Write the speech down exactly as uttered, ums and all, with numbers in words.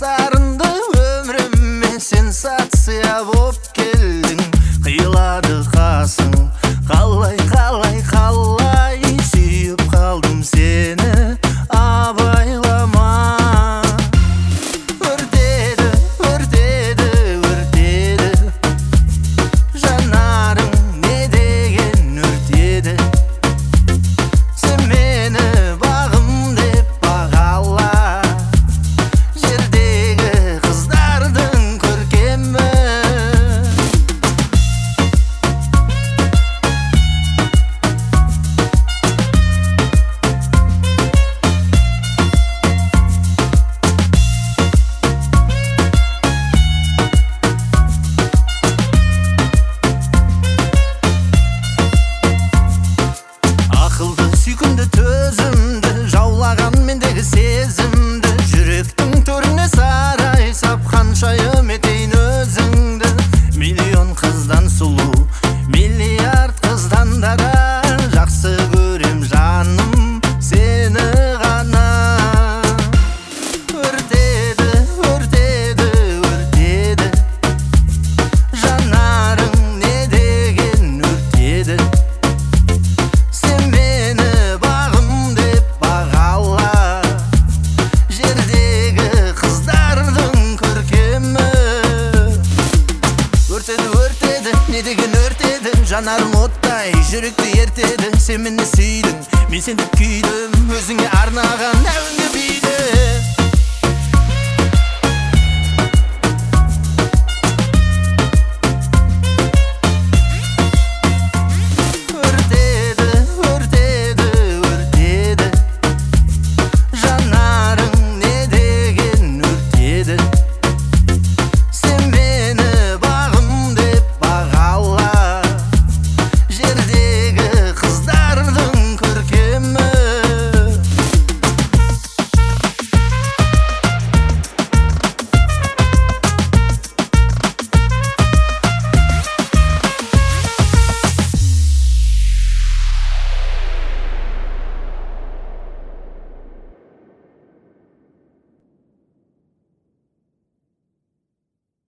сарынды өміріме сенсация боп келдің. Қиылады қасың, қалай қалай қалай сүйіп қалдым сені абайлама. Өртеді, өртеді, өртеді жанарың не деген өртеді. Сен мені бағым деп бағала, жердегі қыздардың көркемі. Ақылды, сүйкімді, төзімді жаулаған мендегі сезімді, жүректің төріне сарай сапқан шайым етейін өзіңді. Миллион қыздан сұлу, миллиард қыздан да жақсы көрем жаным сені ғана. Өртеді, өртеді, өртеді жанарың не деген өртеді. Сен мені бағым деп бағала, жердегі қыздардың көркемі. Өртеді, өртеді, не деген өртеді, жанарың оттай жүректі ертеді. Сен мені сүйдің, мен сенді күйдім, өзіңе арнаған әуенге бидім.